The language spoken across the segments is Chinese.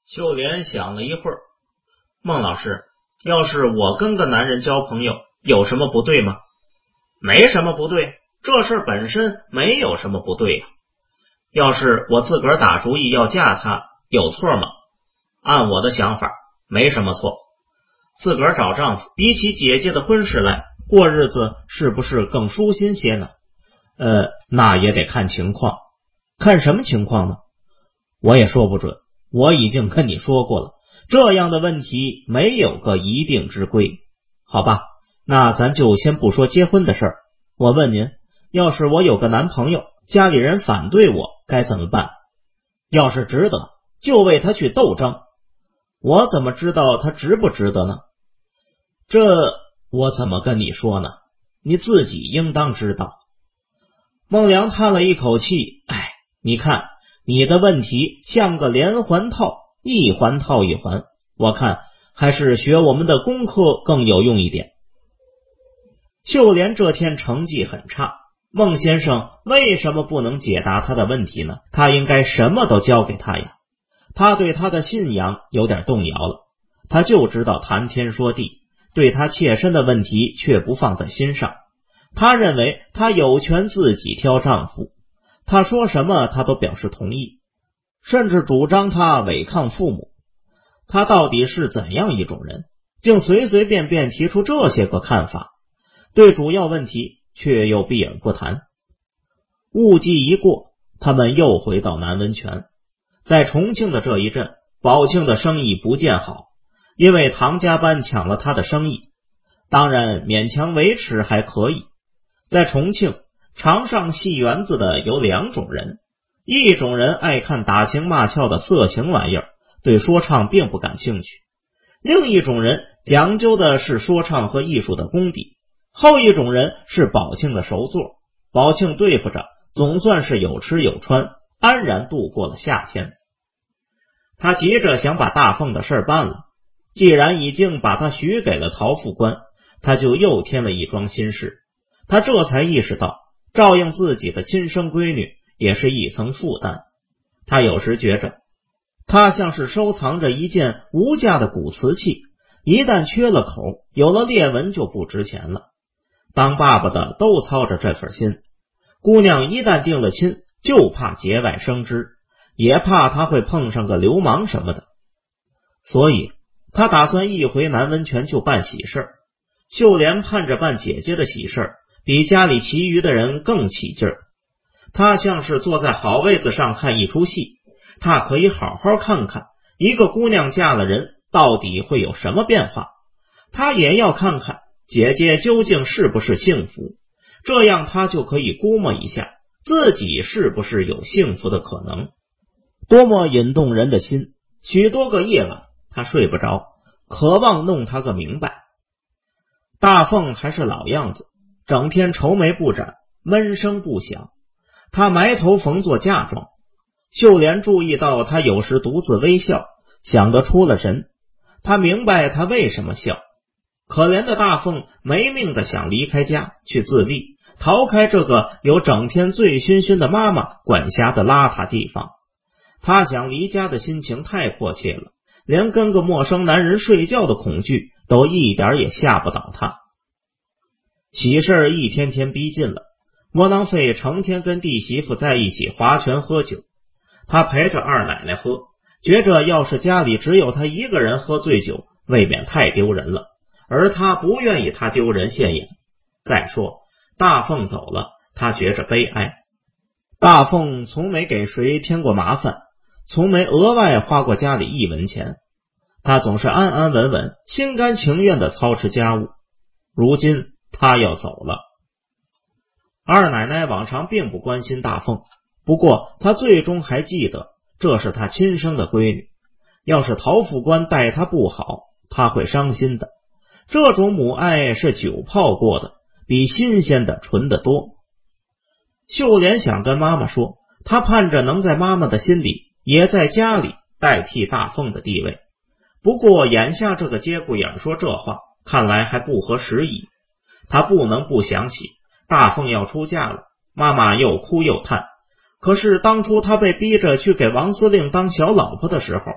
秀莲想了一会儿，孟老师，要是我跟个男人交朋友，有什么不对吗？没什么不对，这事本身没有什么不对呀。要是我自个儿打主意要嫁他，有错吗？按我的想法，没什么错。自个儿找丈夫，比起姐姐的婚事来，过日子是不是更舒心些呢？那也得看情况。看什么情况呢？我也说不准，我已经跟你说过了，这样的问题没有个一定之规。好吧，那咱就先不说结婚的事儿。我问您，要是我有个男朋友，家里人反对我，该怎么办？要是值得，就为他去斗争。我怎么知道他值不值得呢？这我怎么跟你说呢？你自己应当知道。孟良叹了一口气，你看你的问题像个连环套，一环套一环，我看还是学我们的功课更有用一点。秀莲这天成绩很差，孟先生为什么不能解答他的问题呢？他应该什么都交给他呀。他对他的信仰有点动摇了，他就知道谈天说地，对他切身的问题却不放在心上。他认为他有权自己挑丈夫，他说什么他都表示同意，甚至主张他违抗父母。他到底是怎样一种人，竟随随便便提出这些个看法，对主要问题却又避而不谈。雾季一过，他们又回到南温泉。在重庆的这一阵，宝庆的生意不见好，因为唐家班抢了他的生意，当然勉强维持还可以。在重庆常上戏园子的有两种人，一种人爱看打情骂俏的色情玩意儿，对说唱并不感兴趣；另一种人讲究的是说唱和艺术的功底，后一种人是宝庆的熟作。宝庆对付着，总算是有吃有穿，安然度过了夏天。他急着想把大凤的事办了，既然已经把他许给了陶副官，他就又添了一桩心事。他这才意识到，照应自己的亲生闺女也是一层负担。他有时觉着，他像是收藏着一件无价的古瓷器，一旦缺了口，有了裂纹就不值钱了。当爸爸的都操着这份心，姑娘一旦定了亲，就怕节外生枝，也怕他会碰上个流氓什么的。所以他打算一回南温泉就办喜事。秀莲盼着办姐姐的喜事，比家里其余的人更起劲儿。他像是坐在好位子上看一出戏，他可以好好看看一个姑娘嫁了人到底会有什么变化，他也要看看姐姐究竟是不是幸福，这样他就可以估摸一下自己是不是有幸福的可能。多么引动人的心，许多个夜晚他睡不着，渴望弄他个明白。大凤还是老样子，整天愁眉不展，闷声不响。他埋头缝做嫁妆，秀莲注意到他有时独自微笑，想得出了神。他明白他为什么笑。可怜的大凤没命的想离开家去自立，逃开这个有整天醉醺醺的妈妈管辖的邋遢地方。他想离家的心情太迫切了，连跟个陌生男人睡觉的恐惧都一点也吓不倒他。喜事一天天逼近了，窝囊废成天跟弟媳妇在一起划拳喝酒。他陪着二奶奶喝，觉着要是家里只有他一个人喝醉酒，未免太丢人了，而他不愿意他丢人现眼。再说大凤走了，他觉着悲哀。大凤从没给谁添过麻烦，从没额外花过家里一文钱，他总是安安稳稳，心甘情愿地操持家务。如今他要走了。二奶奶往常并不关心大凤，不过她最终还记得这是她亲生的闺女，要是陶副官待她不好，她会伤心的。这种母爱是酒泡过的，比新鲜的纯得多。秀莲想跟妈妈说，她盼着能在妈妈的心里，也在家里代替大凤的地位。不过眼下这个节骨眼说这话，看来还不合时宜。他不能不想起大凤要出嫁了，妈妈又哭又叹。可是当初他被逼着去给王司令当小老婆的时候，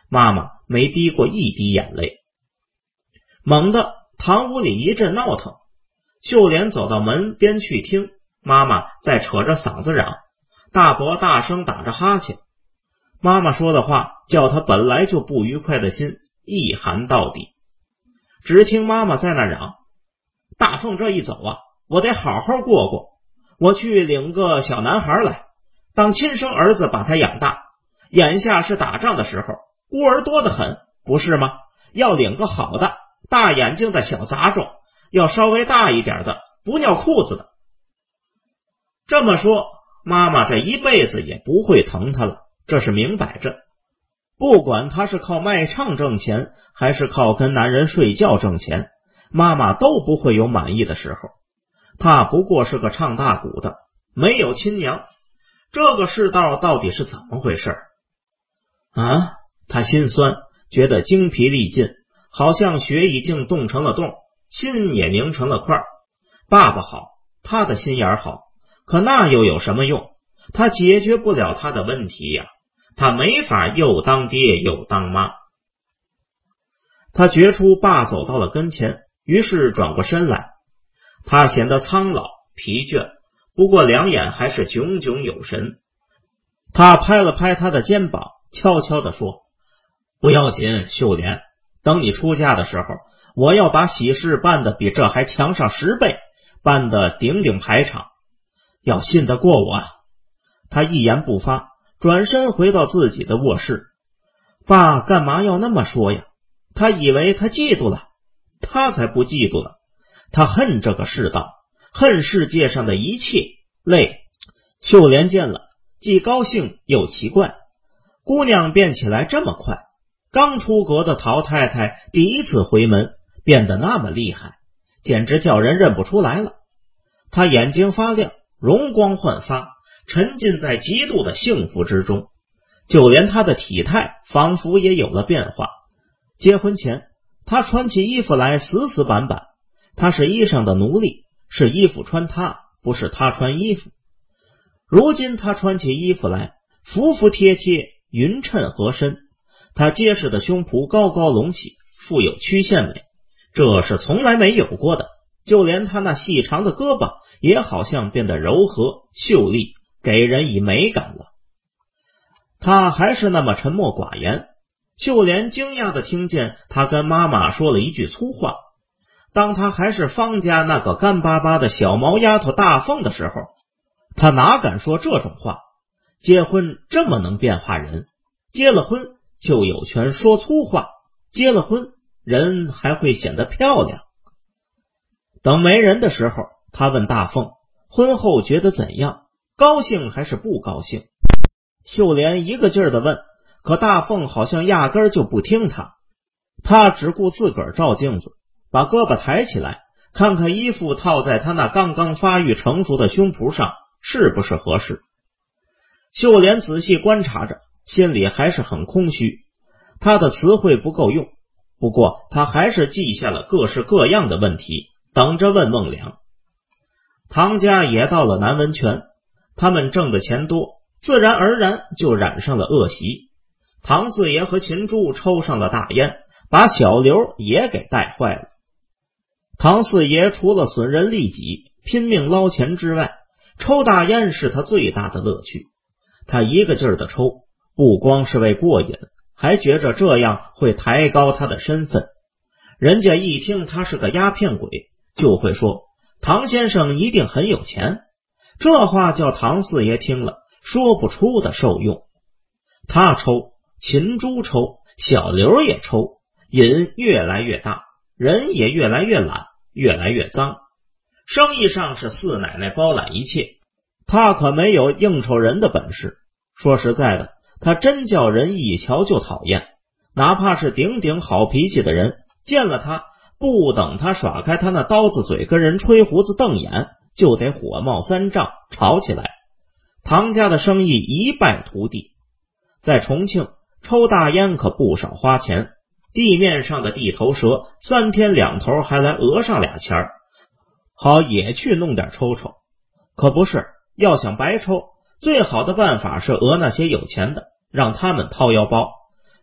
妈妈没滴过一滴眼泪。猛地，堂屋里一阵闹腾，秀莲走到门边去听，妈妈在扯着嗓子嚷，大伯大声打着哈欠。妈妈说的话叫他本来就不愉快的心一寒到底。只听妈妈在那嚷，大凤这一走啊，我得好好过过，我去领个小男孩来，当亲生儿子把他养大，眼下是打仗的时候，孤儿多得很，不是吗？要领个好的大眼睛的小杂种，要稍微大一点的不尿裤子的。这么说，妈妈这一辈子也不会疼他了，这是明摆着。不管他是靠卖唱挣钱，还是靠跟男人睡觉挣钱，妈妈都不会有满意的时候。他不过是个唱大鼓的，没有亲娘，这个世道到底是怎么回事啊？他心酸，觉得精疲力尽，好像血已经冻成了冻，心也凝成了块。爸爸好，他的心眼好，可那又有什么用？他解决不了他的问题呀，他没法又当爹又当妈。他觉出爸走到了跟前，于是转过身来。他显得苍老疲倦，不过两眼还是炯炯有神。他拍了拍他的肩膀，悄悄地说，不要紧，秀莲，等你出嫁的时候，我要把喜事办得比这还强上10倍，办得顶顶排场，要信得过我啊。他一言不发，转身回到自己的卧室。爸干嘛要那么说呀？他以为他嫉妒了，他才不嫉妒了。他恨这个世道，恨世界上的一切，累。秀莲见了，既高兴又奇怪，姑娘变起来这么快，刚出阁的陶太太第一次回门，变得那么厉害，简直叫人认不出来了。她眼睛发亮，容光焕发，沉浸在极度的幸福之中，就连她的体态仿佛也有了变化。结婚前，她穿起衣服来死死板板，她是衣裳的奴隶，是衣服穿她，不是她穿衣服。如今她穿起衣服来，服服帖帖，匀称合身，她结实的胸脯高高隆起，富有曲线美，这是从来没有过的。就连她那细长的胳膊也好像变得柔和秀丽，给人以美感了。她还是那么沉默寡言。秀莲惊讶地听见她跟妈妈说了一句粗话。当她还是方家那个干巴巴的小毛丫头大凤的时候，她哪敢说这种话？结婚这么能变化人，结了婚就有权说粗话，结了婚人还会显得漂亮。等没人的时候，她问大凤婚后觉得怎样，高兴还是不高兴？秀莲一个劲儿地问，可大凤好像压根儿就不听她，她只顾自个儿照镜子，把胳膊抬起来，看看衣服套在她那刚刚发育成熟的胸脯上是不是合适。秀莲仔细观察着，心里还是很空虚，她的词汇不够用，不过她还是记下了各式各样的问题，等着问孟良。唐家也到了南文泉，他们挣的钱多，自然而然就染上了恶习。唐四爷和秦珠抽上了大烟，把小刘也给带坏了。唐四爷除了损人利己，拼命捞钱之外，抽大烟是他最大的乐趣。他一个劲儿的抽，不光是为过瘾，还觉着这样会抬高他的身份。人家一听他是个鸦片鬼，就会说唐先生一定很有钱。这话叫唐四爷听了说不出的受用。他抽，秦珠抽，小刘也抽，瘾越来越大，人也越来越懒，越来越脏。生意上是四奶奶包揽一切，他可没有应酬人的本事。说实在的，他真叫人一瞧就讨厌，哪怕是顶顶好脾气的人，见了他，不等他耍开他那刀子嘴跟人吹胡子瞪眼，就得火冒三丈，吵起来。唐家的生意一败涂地。在重庆抽大烟可不少花钱，地面上的地头蛇3天2头还来讹上2钱，好也去弄点抽抽。可不是，要想白抽，最好的办法是讹那些有钱的，让他们掏腰包。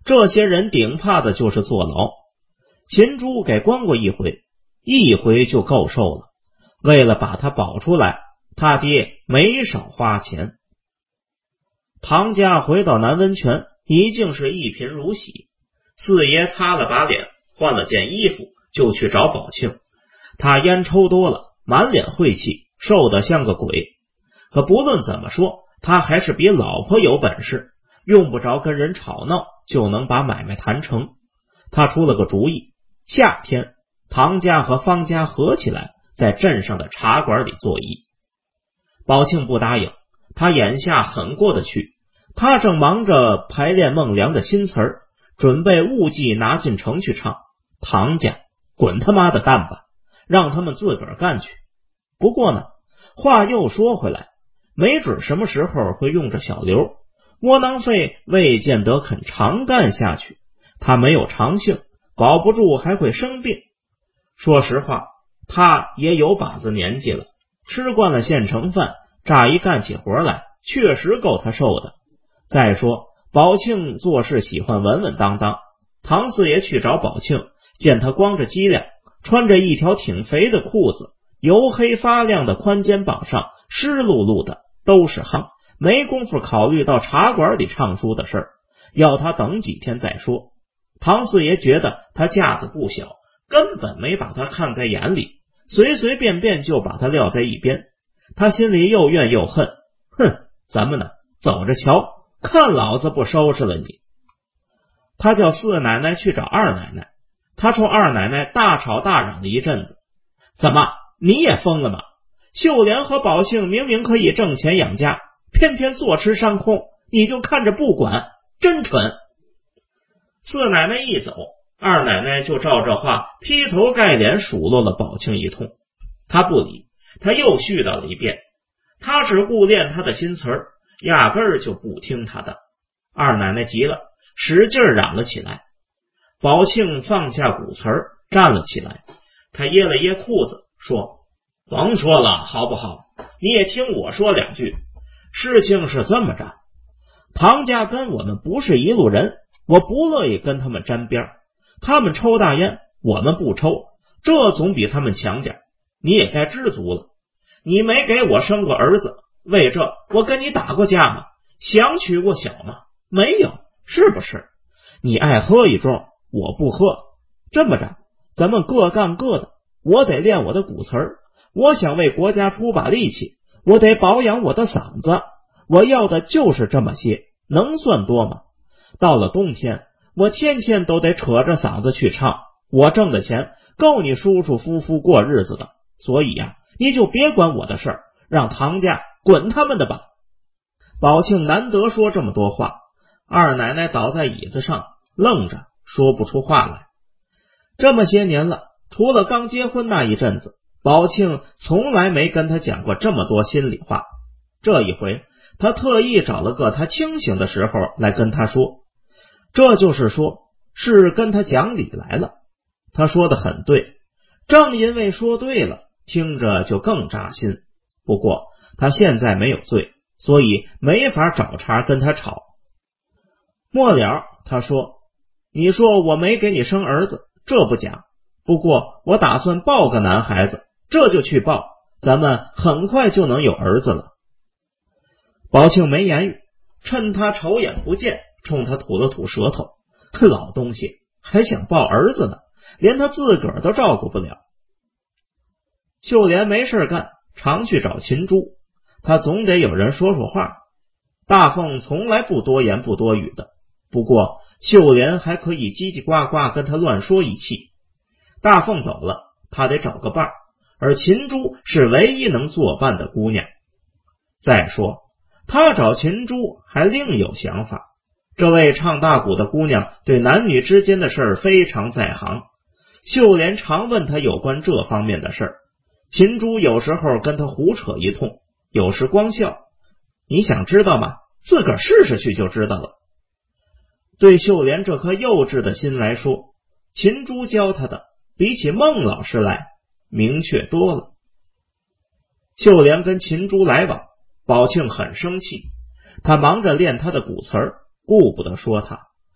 这些人顶怕的就是坐牢。秦珠给关过一回就够受了。为了把他保出来，他爹没少花钱。唐家回到南温泉，已经是一贫如洗。四爷擦了把脸，换了件衣服，就去找宝庆。他烟抽多了，满脸晦气，瘦得像个鬼。可不论怎么说，他还是比老婆有本事，用不着跟人吵闹就能把买卖谈成。他出了个主意，夏天唐家和方家合起来，在镇上的茶馆里作揖。宝庆不答应，他眼下很过得去，他正忙着排练孟良的新词儿，准备务季拿进城去唱。唐家滚他妈的蛋吧，让他们自个儿干去。不过呢，话又说回来，没准什么时候会用着小刘，窝囊废未见得肯常干下去，他没有长性，保不住还会生病。说实话，他也有把子年纪了，吃惯了现成饭，乍一干起活来，确实够他受的。再说宝庆做事喜欢稳稳当当，唐四爷去找宝庆，见他光着脊梁，穿着一条挺肥的裤子，油黑发亮的宽肩膀上湿漉漉的都是汗，没工夫考虑到茶馆里唱书的事儿，要他等几天再说。唐四爷觉得他架子不小，根本没把他看在眼里，随随便便就把他撂在一边。他心里又怨又恨，哼，咱们呢，走着瞧，看老子不收拾了你。他叫四奶奶去找二奶奶，他冲二奶奶大吵大嚷了一阵子。怎么，你也疯了吗？秀莲和宝庆明明可以挣钱养家，偏偏坐吃山空，你就看着不管，真蠢。四奶奶一走，二奶奶就照这话劈头盖脸数落了宝庆一通。他不理，他又絮叨了一遍。他只顾练他的新词儿，压根儿就不听他的。二奶奶急了，使劲嚷了起来。宝庆放下鼓词儿，站了起来，他掖了掖裤子，说：甭说了好不好，你也听我说两句。事情是这么着，唐家跟我们不是一路人，我不乐意跟他们沾边，他们抽大烟，我们不抽，这总比他们强点，你也该知足了。你没给我生过儿子，为这我跟你打过架吗？想娶过小吗？没有，是不是？你爱喝一盅，我不喝。这么着，咱们各干各的，我得练我的鼓词儿，我想为国家出把力气，我得保养我的嗓子，我要的就是这么些，能算多吗？到了冬天，我天天都得扯着嗓子去唱，我挣的钱够你舒舒服服过日子的，所以呀，你就别管我的事儿，让唐家滚他们的吧。宝庆难得说这么多话，二奶奶倒在椅子上愣着，说不出话来。这么些年了，除了刚结婚那一阵子，宝庆从来没跟他讲过这么多心里话。这一回，他特意找了个他清醒的时候来跟他说，这就是说，是跟他讲理来了。他说的很对，正因为说对了，听着就更扎心。不过他现在没有罪，所以没法找茬跟他吵。末了他说，你说我没给你生儿子，这不假，不过我打算抱个男孩子，这就去抱，咱们很快就能有儿子了。宝庆没言语，趁他瞅眼不见，冲他吐了吐舌头，老东西还想抱儿子呢，连他自个儿都照顾不了。秀莲没事干，常去找秦珠，他总得有人说说话。大凤从来不多言不多语的，不过秀莲还可以叽叽呱呱跟他乱说一气。大凤走了，他得找个伴儿，而秦珠是唯一能作伴的姑娘。再说他找秦珠还另有想法，这位唱大鼓的姑娘对男女之间的事儿非常在行，秀莲常问他有关这方面的事儿，秦珠有时候跟他胡扯一通，有时光笑。你想知道吗？自个儿试试去就知道了。对秀莲这颗幼稚的心来说，秦珠教他的比起孟老师来明确多了。秀莲跟秦珠来往，宝庆很生气，他忙着练他的鼓词儿，顾不得说他，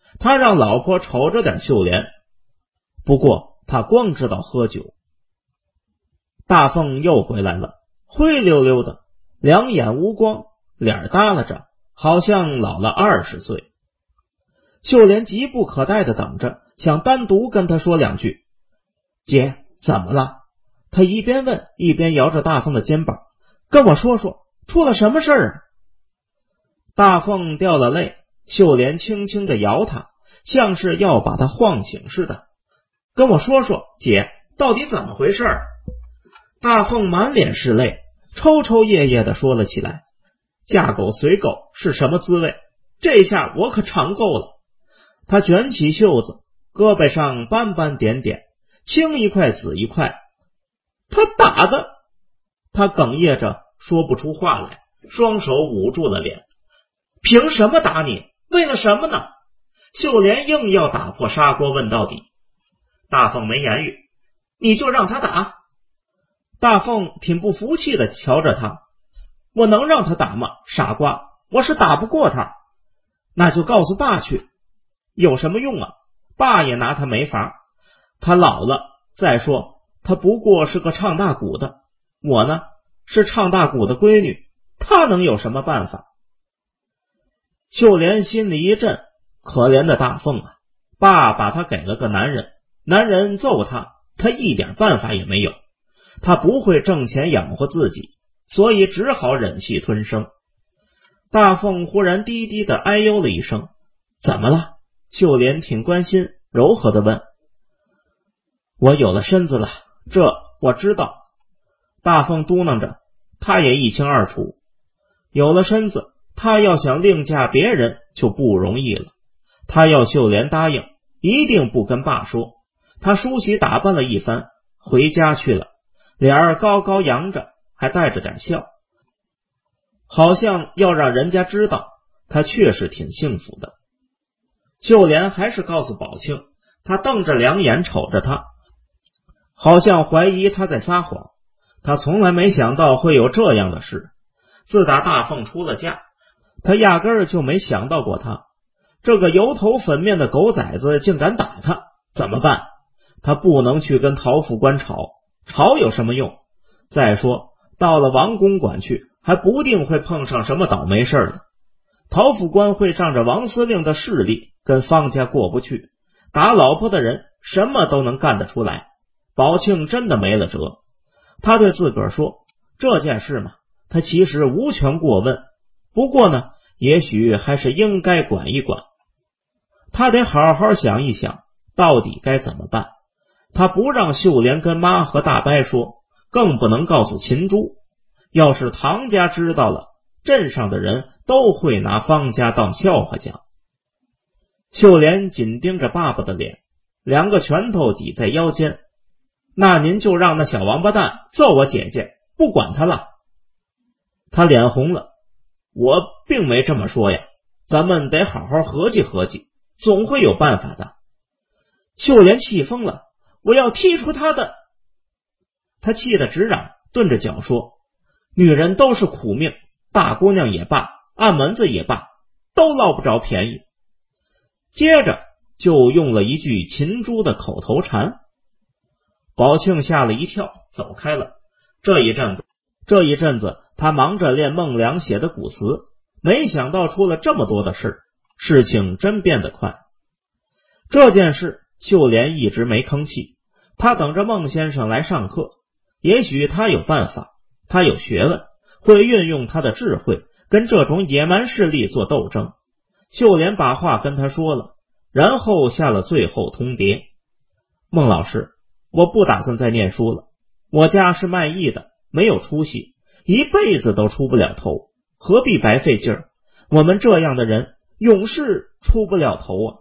他让老婆瞅着点秀莲，不过他光知道喝酒。大凤又回来了，灰溜溜的，两眼无光，脸耷拉着，好像老了20岁。秀莲急不可待的等着，想单独跟他说两句。姐，怎么了？他一边问一边摇着大凤的肩膀，跟我说说，出了什么事儿啊？大凤掉了泪，秀莲轻轻的摇他，像是要把他晃醒似的。跟我说说，姐，到底怎么回事？大凤满脸是泪，抽抽噎噎的说了起来。嫁狗随狗是什么滋味？这下我可尝够了。他卷起袖子，胳膊上斑斑点点，青一块紫一块。他打的，他哽咽着说不出话来，双手捂住了脸。凭什么打你？为了什么呢？秀莲硬要打破砂锅问到底。大凤没言语，你就让他打。大凤挺不服气的瞧着他，我能让他打吗？傻瓜，我是打不过他。那就告诉爸去。有什么用啊？爸也拿他没法，他老了，再说他不过是个唱大鼓的，我呢是唱大鼓的闺女，他能有什么办法？秀莲心里一震，可怜的大凤啊，爸把他给了个男人，男人揍他，他一点办法也没有，他不会挣钱养活自己，所以只好忍气吞声。大凤忽然低低的哎呦了一声。怎么了？秀莲挺关心，柔和的问。我有了身子了，这我知道。大凤嘟囔着，他也一清二楚。有了身子，他要想另嫁别人就不容易了。他要秀莲答应，一定不跟爸说。他梳洗打扮了一番，回家去了，脸儿高高扬着，还带着点笑，好像要让人家知道他确实挺幸福的。秀莲还是告诉宝庆，他瞪着两眼瞅着他，好像怀疑他在撒谎。他从来没想到会有这样的事。自打大凤出了嫁，他压根儿就没想到过他。这个油头粉面的狗崽子竟敢打他，怎么办？他不能去跟陶副官吵，吵有什么用？再说到了王公馆去，还不定会碰上什么倒霉事呢。陶副官会仗着王司令的势力跟方家过不去，打老婆的人什么都能干得出来。宝庆真的没了辙。他对自个儿说，这件事嘛，他其实无权过问，不过呢，也许还是应该管一管。他得好好想一想，到底该怎么办。他不让秀莲跟妈和大伯说，更不能告诉秦珠。要是唐家知道了，镇上的人都会拿方家当笑话讲。秀莲紧盯着爸爸的脸，两个拳头抵在腰间。那您就让那小王八蛋揍我姐姐，不管他了。他脸红了，我并没这么说呀，咱们得好好合计合计，总会有办法的。秀莲气疯了，我要踢出他的。他气得直嚷，顿着脚说，女人都是苦命，大姑娘也罢，暗门子也罢，都捞不着便宜。接着就用了一句秦珠的口头禅。宝庆吓了一跳，走开了。这一阵子他忙着练孟良写的古词，没想到出了这么多的事，事情真变得快。这件事秀莲一直没吭气，他等着孟先生来上课，也许他有办法，他有学问，会运用他的智慧跟这种野蛮势力做斗争。秀莲把话跟他说了，然后下了最后通牒。孟老师，我不打算再念书了，我家是卖艺的，没有出息，一辈子都出不了头，何必白费劲儿？我们这样的人永世出不了头啊！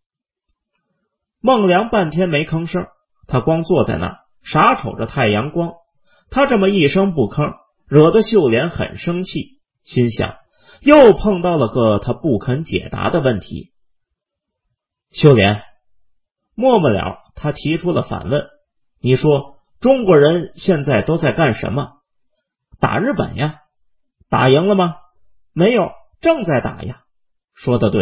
孟良半天没吭声，他光坐在那儿傻瞅着太阳光。他这么一声不吭，惹得秀莲很生气，心想又碰到了个他不肯解答的问题。秀莲，末了他提出了反问，你说中国人现在都在干什么？打日本呀。打赢了吗？没有，正在打呀。说得对，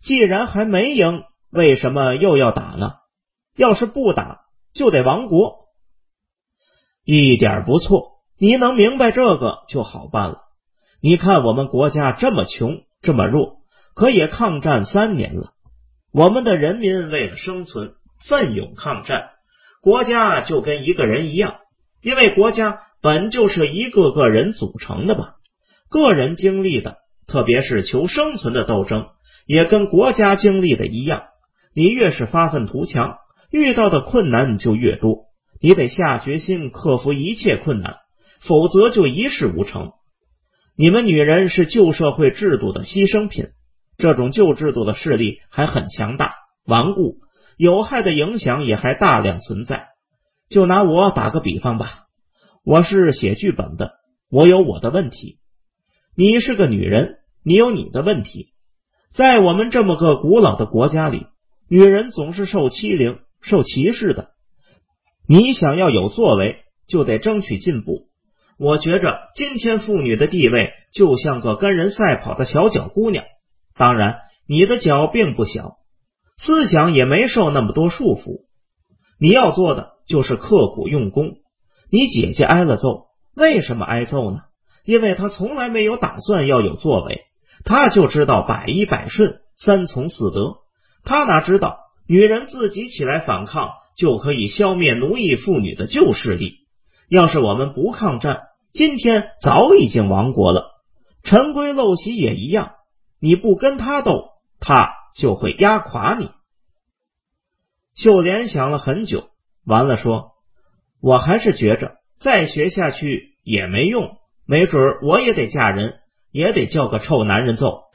既然还没赢，为什么又要打呢？要是不打，就得亡国。一点不错，你能明白这个就好办了。你看我们国家这么穷，这么弱，可也抗战3年了。我们的人民为了生存，奋勇抗战，国家就跟一个人一样，因为国家本就是一个个人组成的吧。个人经历的，特别是求生存的斗争，也跟国家经历的一样。你越是发愤图强，遇到的困难就越多，你得下决心克服一切困难，否则就一事无成。你们女人是旧社会制度的牺牲品，这种旧制度的势力还很强大、顽固，有害的影响也还大量存在。就拿我打个比方吧，我是写剧本的，我有我的问题，你是个女人，你有你的问题。在我们这么个古老的国家里，女人总是受欺凌、受歧视的。你想要有作为，就得争取进步。我觉着今天妇女的地位就像个跟人赛跑的小脚姑娘，当然你的脚并不小，思想也没受那么多束缚。你要做的就是刻苦用功。你姐姐挨了揍，为什么挨揍呢？因为她从来没有打算要有作为，她就知道百依百顺，三从四德。她哪知道女人自己起来反抗，就可以消灭奴役妇女的旧势力。要是我们不抗战，今天早已经亡国了。陈规陋习也一样，你不跟他斗，他就会压垮你。秀莲想了很久，完了说，我还是觉着再学下去也没用，没准我也得嫁人，也得叫个臭男人揍。